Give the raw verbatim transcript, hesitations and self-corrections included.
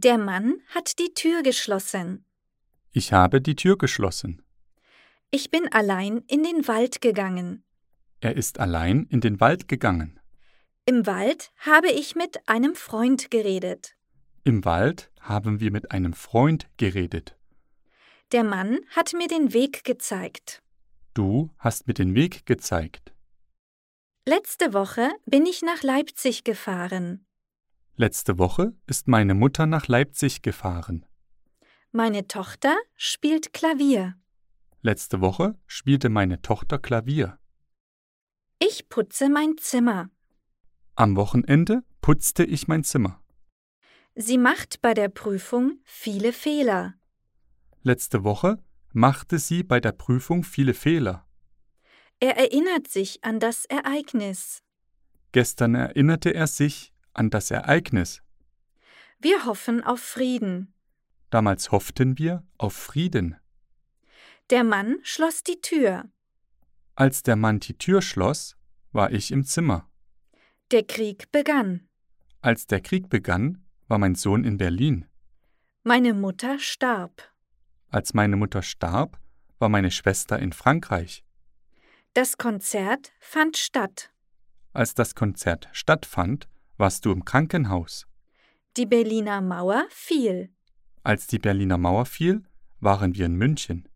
Der Mann hat die Tür geschlossen. Ich habe die Tür geschlossen. Ich bin allein in den Wald gegangen. Er ist allein in den Wald gegangen. Im Wald habe ich mit einem Freund geredet. Im Wald haben wir mit einem Freund geredet. Der Mann hat mir den Weg gezeigt. Du hast mir den Weg gezeigt. Letzte Woche bin ich nach Leipzig gefahren. Letzte Woche ist meine Mutter nach Leipzig gefahren. Meine Tochter spielt Klavier. Letzte Woche spielte meine Tochter Klavier. Ich putze mein Zimmer. Am Wochenende putzte ich mein Zimmer. Sie macht bei der Prüfung viele Fehler. Letzte Woche machte sie bei der Prüfung viele Fehler. Er erinnert sich an das Ereignis. Gestern erinnerte er sich an das Ereignis. Wir hoffen auf Frieden. Damals hofften wir auf Frieden. Der Mann schloss die Tür. Als der Mann die Tür schloss, war ich im Zimmer. Der Krieg begann. Als der Krieg begann, war mein Sohn in Berlin. Meine Mutter starb. Als meine Mutter starb, war meine Schwester in Frankreich. Das Konzert fand statt. Als das Konzert stattfand, warst du im Krankenhaus. Die Berliner Mauer fiel. Als die Berliner Mauer fiel, waren wir in München.